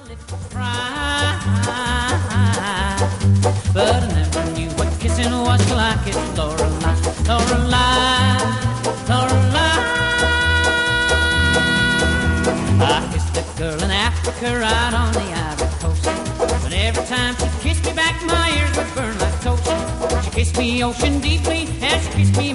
Cry, but I never knew what kissing was till I kissed Lorelei, Lorelei, Lorelei. I kissed that girl in Africa right on the Ivory Coast, but every time she kissed me back, my ears would burn like toast. She kissed me ocean deeply, and she kissed me